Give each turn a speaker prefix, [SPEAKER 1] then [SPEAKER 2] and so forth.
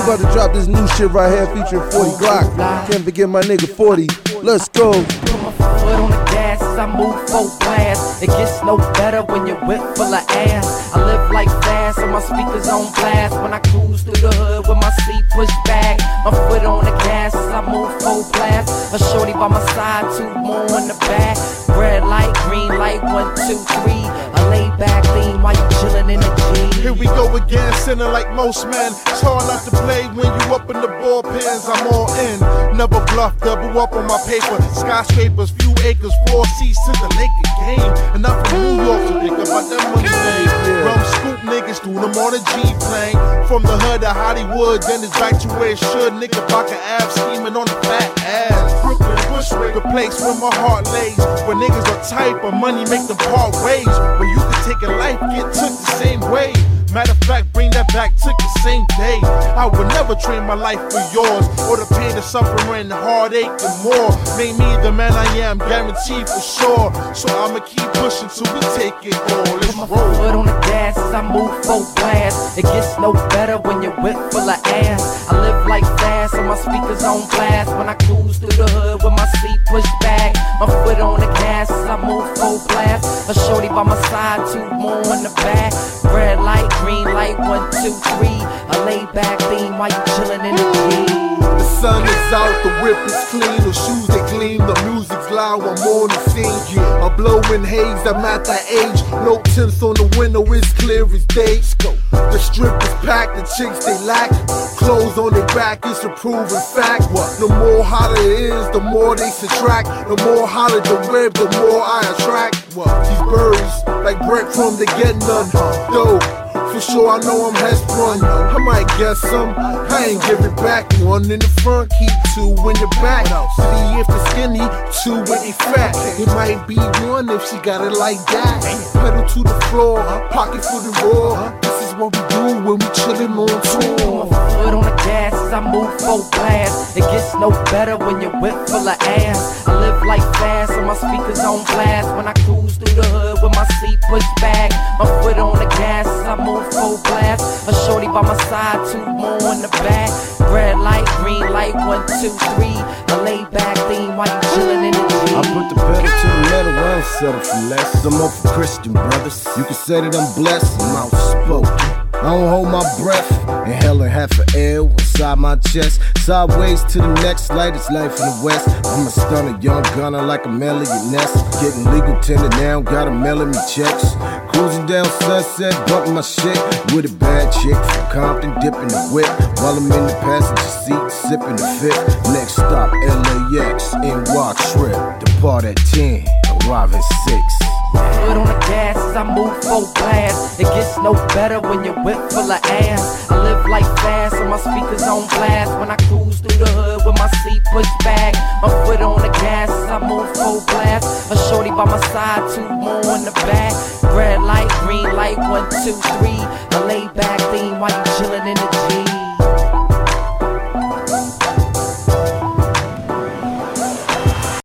[SPEAKER 1] about to drop this new shit right here featuring 40 Glock. Can't forget my nigga 40. Let's go.
[SPEAKER 2] Put my foot on the gas as I move full blast. It gets no better when your whip full of ass. I live like fast and my speakers on blast. When I cruise through the hood with my seat pushed back, my foot on the gas as I move full blast. A shorty by my side, two more in the back. Red light, green light, 1, 2, 3. A laid back theme while you chillin' in the G.
[SPEAKER 3] Here we go again, sinning like most men. It's hard not to play when you up in the bullpens. I'm all in, never bluff, double up on my paper. Skyscrapers, few acres, 4 seats to the Lakers game. And I'm from New York, so think about that money made. Rum scoop niggas, do them on a G-plane. From the hood to Hollywood, then it's back to where it should. Nigga, Baka Ave, scheming on the fat ass. Brooklyn, Bushwick, the place where my heart lays. Where niggas are tight, but money make them part ways. Where you can take a life, get took the same way. Matter of fact, bring that back, took the same day. I would never trade my life for yours, or the pain, the suffering, the heartache, and more. Made me the man I am, guaranteed for sure. So I'ma keep pushing till we take it all. Let's
[SPEAKER 2] Put my
[SPEAKER 3] roll.
[SPEAKER 2] foot on the gas as I move full blast. It gets no better when your whip full of ass. I live like fast and my speakers on blast. When I cruise through the hood with my seat pushed back, my foot on the gas as I move full blast. A shorty by my side, two more in the back. Red light, green light, 1, 2, 3. A laid back theme while you chillin' in the G.
[SPEAKER 3] The sun is out, the whip is clean, the shoes they gleam, the music's loud, I'm on the scene. I'm blowing haze, I'm at that age. No tints on the window, it's clear as day. The strip is packed, the chicks they lack. Clothes on their back, it's a proven fact. The more hotter it is, the more they subtract. The more hotter the whip, the more I attract. These birds, like breadcrumbs, they get none. Though, for sure I know I'm head-sprung. I might get some, I ain't give it back. 1 in the front, keep 2 in the back. 3 if the skinny, 2 if they fat. It might be 1 if she got it like that. Pedal to the floor, pocket for the raw. This is what we do when we chillin' on tour.
[SPEAKER 2] Put my foot on the gas as I move full blast. It gets no better when your whip full of ass. I live like fast and my speakers on blast. When I cruise through the hood with my seat pushed back, my foot on the gas as I move full blast. A shorty by my side, 2 more in the back. Red light, green light, 1, 2, 3. A laid back theme while you chillin' in the G.
[SPEAKER 1] I put the pedal to the metal, I don't settle for less. I'm up for Christian brothers. You can say that I'm blessed, I'm outspoken. I don't hold my breath, inhaling half an air inside my chest. Sideways to the next light, it's life in the west. I'm a stunner, young gunner like a millionaire. Getting legal tender now, got a mailing me checks. Cruising down Sunset, bumping my shit with a bad chick from Compton, dipping the whip while I'm in the passenger seat, sipping the fit. Next stop, LAX, NY trip. Depart at 10, arrive at 6.
[SPEAKER 2] Foot on the gas as I move full blast. It gets no better when your whip full of ass. I live like fast and my speakers on blast. When I cruise through the hood with my seat pushed back, my foot on the gas as I move full blast. A shorty by my side, 2 more in the back. Red light, green light, 1, 2, 3.